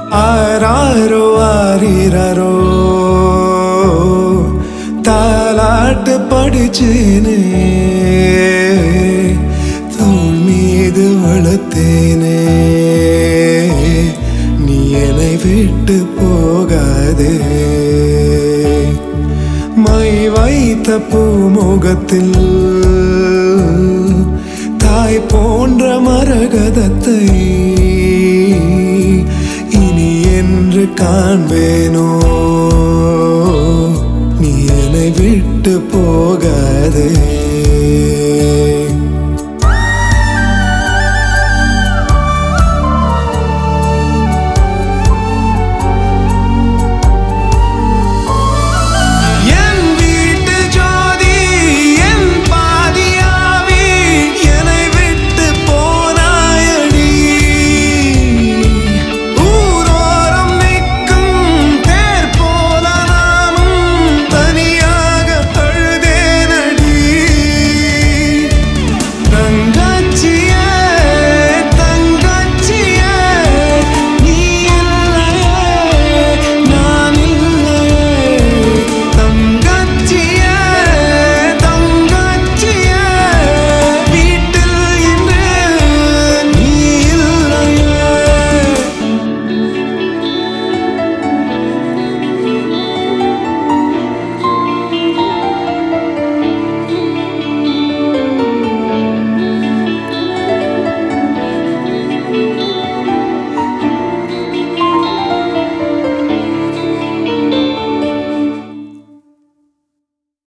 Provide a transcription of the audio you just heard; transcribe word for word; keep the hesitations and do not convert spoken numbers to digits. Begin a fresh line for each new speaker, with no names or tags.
ஆராரோ ஆரிரரோ தாலாட்டு படிச்சேனே தோள் மீது வளர்த்தேனே நீ என்னை விட்டு போகாதே மை வைத்த பூமுகத்தில் தாய் போன்ற மரகதத்தை இனி என்று காண்பேனோ நீ என்னை விட்டு போகாதே.